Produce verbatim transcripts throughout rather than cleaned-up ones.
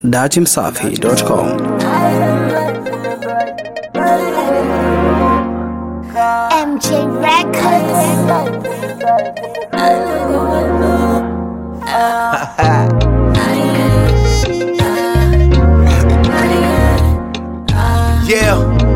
datimsafi dot com. M J Records. Yeah.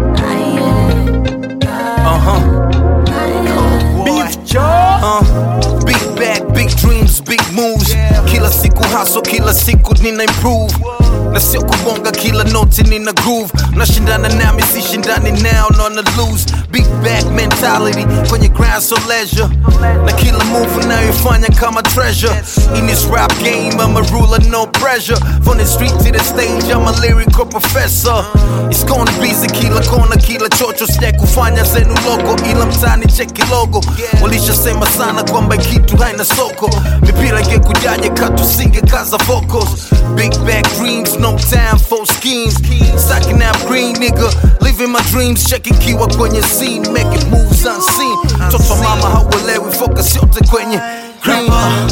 Uh-huh. Beef jaw. Uh. Big bag, big dreams, big moves. Kila siku hustle, kila siku nina improve. Na sio kubonga kila note nina groove. Nashindana nami sishindani now, nona lose. Big bag mentality, kwenye grind so leisure. Na kila move unayoifanya kama treasure. In this rap game, I'm a ruler, no pressure. From the street to the stage, I'm a lyrical professor. It's gonna be kila kona, kila chocho. Sija kufanya zenu logo, ila mtani cheki logo. Walisha sema sana kwamba kitu haina soko. Mipira inge kujaje katu singe kaza vocals. Big bag dreams, no time for schemes. Stacking up green nigga, living my dreams. Checking kiwa kwenye scene, making moves unseen. Toto mama hauelewi, focus yote kwenye green.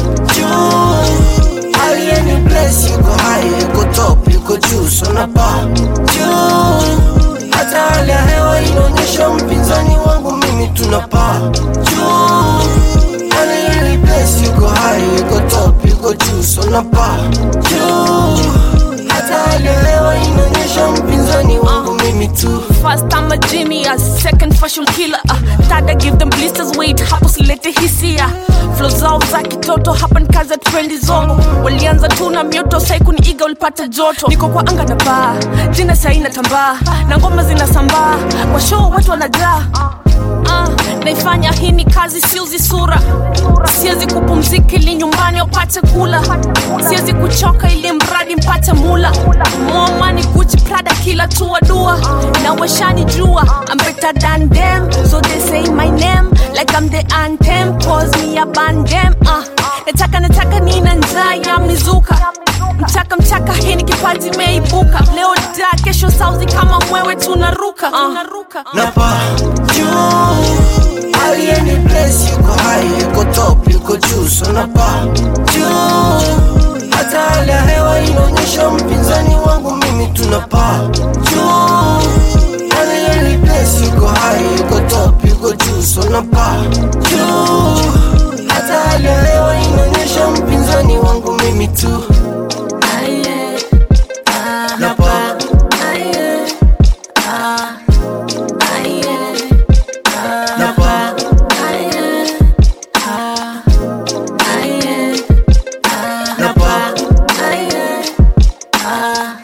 Any place you go high, you go top, you go juu, so napa juu. Hata hali ya hewa inaonyesha mpinzani wangu mimi tunapa juu. Any place you go high, you go top, you go juu, so napa juu. Hata hali ya hewa inaonyesha mpinzani wangu mimi tu. First I'm a genius, second fashion killer. uh, Third I give them blisters, wait hapo silete hisia. Flow zao za kitoto hapa nikaza trendi zongo. Walianza tu na mioto sai kuniiga ulipata joto. Niko kwa anga na baa, jina sai natambaa. Na ngoma zinasambaa, kwa show watu wanajaa. Uh, naifanya hii ni kazi siuzi sura. Siwezi kupumzika ili nyumbani upate kula. Siwezi kuchoka ili mradi mpate mula. More money, Gucci, Prada, kila tua dua. Na washani jua, I'm better than them. So they say my name, like I'm the anthem. Cause me a band them. uh, Nataka nataka nina njaa ya mizuka. Mchaka mchaka hii ni kipaji meibuka. Leo da, kesho sauzi kama mwewe tunaruka. uh. Napa juu. Any place you go high, you go top, you go juu, so napa juu. Hata hali ya hewa inaonyesha mpinzani wangu mimi tunapa juu. Any place you go high, you go top, you go juu, so napa juu. Hata hali ya hewa inaonyesha mpinzani wangu mimi tu. Napa Ah